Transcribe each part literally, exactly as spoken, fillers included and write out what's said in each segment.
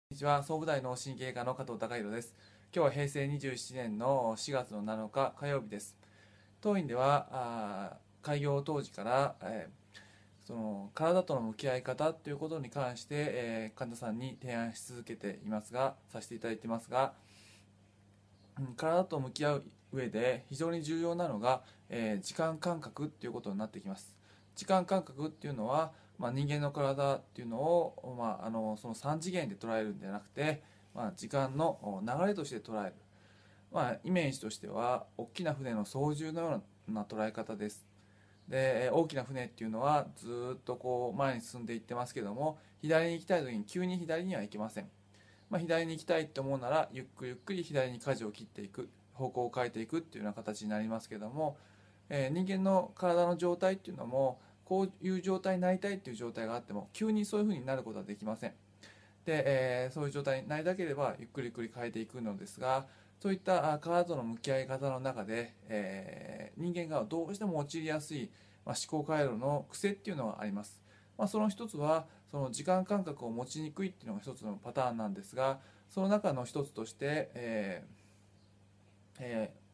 こんにちは、総務大脳神経科の加藤孝弘です。今日は平成にじゅうななねんのしがつのなのか火曜日です。当院ではあ開業当時から、えーその体との向き合い方ということに関して、えー患者さんに提案し続けていますが、させていただいていますが、うん体と向き合う上で非常に重要なのが、えー時間感覚っていうことになってきます。時間感覚っていうのは、まあ、人間の体っていうのを、まあ、あのそのさん次元で捉えるんじゃなくて、まあ、時間の流れとして捉える、まあ、イメージとしては大きな船の操縦のような捉え方です。で大きな船っていうのはずっとこう前に進んでいってますけども、左に行きたい時に急に左には行けません。まあ、左に行きたいと思うならゆっくりゆっくり左に舵を切っていく、方向を変えていくっていうような形になりますけども、えー人間の体の状態っていうのもこういう状態になりたいっていう状態があっても急にそういうふうになることはできません。で、えーそういう状態になりたければゆっくりゆっくり変えていくのですが、そういった体との向き合い方の中で、えー人間がどうしても陥りやすい、まあ、思考回路の癖っていうのがあります。まあ、その一つはその時間感覚を持ちにくいっていうのが一つのパターンなんですが、その中の一つとして、えーえー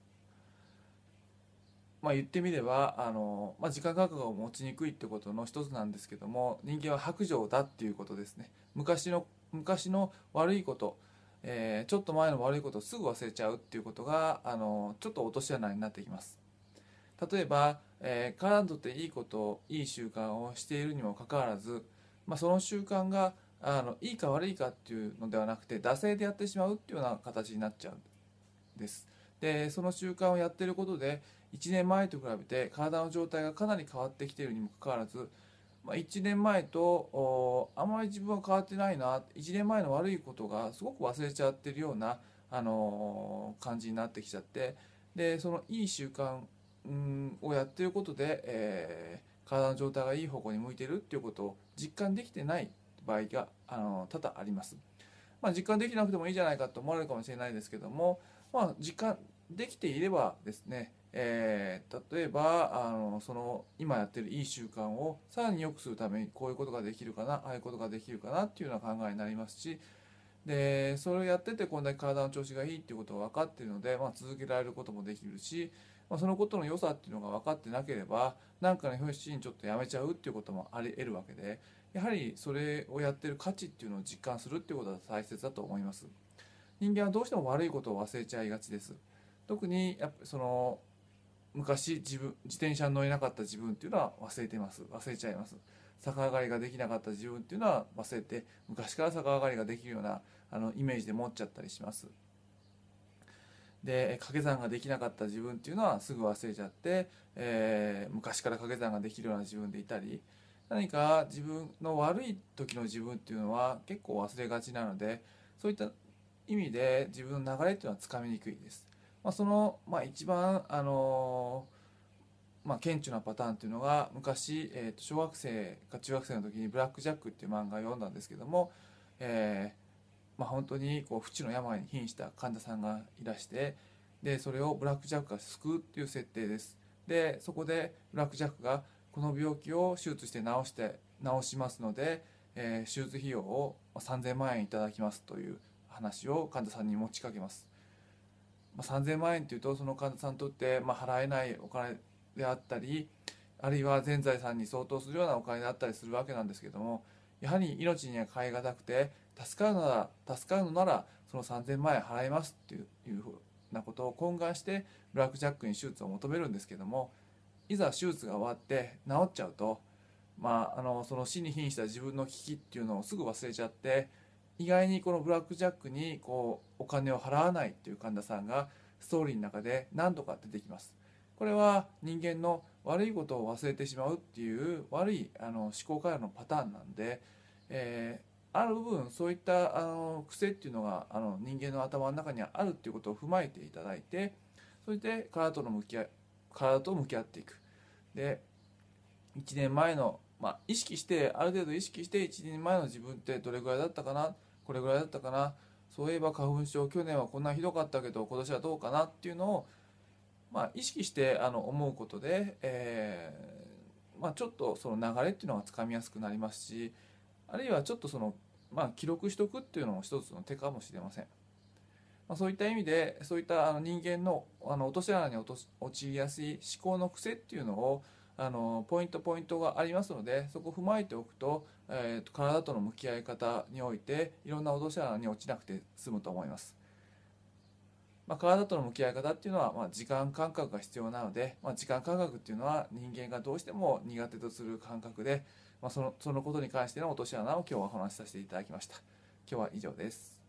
まあ、言ってみればあの、まあ、時間感覚を持ちにくいってことの一つなんですけども、人間は薄情だっていうことですね。昔の昔の悪いこと、えーちょっと前の悪いことをすぐ忘れちゃうっていうことがあのちょっと落とし穴になってきます。例えば、えー体にとっていいこといい習慣をしているにもかかわらず、まあ、その習慣があのいいか悪いかっていうのではなくて惰性でやってしまうっていうような形になっちゃうんです。でその習慣をやっていることでいちねんまえと比べて体の状態がかなり変わってきているにもかかわらず、まあ、いちねんまえとあまり自分は変わってないな、いちねんまえの悪いことがすごく忘れちゃってるような、あのー感じになってきちゃって、でそのいい習慣うんをやっていることで、えー体の状態がいい方向に向いているっていうことを実感できてない場合が、あのー多々あります。まあ、実感できなくてもいいじゃないかと思われるかもしれないですけども、まあ、実感できていればですね、えー例えばあのその今やってるいい習慣をさらに良くするためにこういうことができるかな、ああいうことができるかなっていうような考えになりますし、でそれをやっててこんだけ体の調子がいいっていうことが分かっているので、まあ、続けられることもできるし、まあ、そのことの良さっていうのが分かってなければ何かの拍子にちょっとやめちゃうっていうこともあり得るわけで、やはりそれをやってる価値っていうのを実感するっていうことが大切だと思います。人間はどうしても悪いことを忘れちゃいがちです。特にやっぱその昔自分自転車に乗れなかった自分っていうのは忘れています。忘れちゃいます。逆上がりができなかった自分っていうのは忘れて、昔から逆上がりができるようなあのイメージで持っちゃったりします。で掛け算ができなかった自分っていうのはすぐ忘れちゃって、えー昔から掛け算ができるような自分でいたり、何か自分の悪い時の自分っていうのは結構忘れがちなので、そういった意味で自分の流れっていうのはつかみにくいです。まあ、その、まあ、一番、あのーまあ、顕著なパターンっていうのが昔、えーと小学生か中学生の時に「ブラック・ジャック」っていう漫画を読んだんですけども、えーまあ、本当にこう不治の病に瀕した患者さんがいらして、でそれをブラック・ジャックが救うっていう設定です。でそこでブラック・ジャックがこの病気を手術して治して治しますので、えー手術費用をさんぜんまん円いただきますという話を患者さんに持ちかけます。まあ、さんぜんまん円というとその患者さんにとって、まあ、払えないお金であったり、あるいは全財産に相当するようなお金であったりするわけなんですけども、やはり命には代えがたくて、助かるなら助かるのならそのさんぜんまん円払いますっていういうふうなことを懇願してブラック・ジャックに手術を求めるんですけども、いざ手術が終わって治っちゃうと、まあ、あのその死に瀕した自分の危機っていうのをすぐ忘れちゃって、意外にこのブラック・ジャックにこうお金を払わないっていう患者さんがストーリーの中で何度か出てきます。これは人間の悪いことを忘れてしまうっていう悪いあの思考回路のパターンなんで、えーある部分そういったあの癖っていうのがあの人間の頭の中にはあるっていうことを踏まえていただいて、それで体との向き合い体と向き合っていく。でいちねんまえの、まあ、意識してある程度意識していちねんまえの自分ってどれぐらいだったかな、これぐらいだったかな、そういえば花粉症去年はこんなひどかったけど今年はどうかなっていうのを、まあ、意識してあの思うことで、えーまあ、ちょっとその流れっていうのがつかみやすくなりますし、あるいはちょっとそのまあ、記録しておくっていうのも一つの手かもしれません。まあ、そういった意味でそういったあの人間のあの落とし穴に落とし陥りやすい思考の癖っていうのをあのポイントポイントがありますので、そこを踏まえておくと、えーと体との向き合い方においていろんな落とし穴に落ちなくて済むと思います。まあ、体との向き合い方っていうのは、まあ、時間感覚が必要なので、まあ、時間感覚っていうのは人間がどうしても苦手とする感覚で、まあ、そのそのことに関しての落とし穴を今日はお話しさせていただきました。今日は以上です。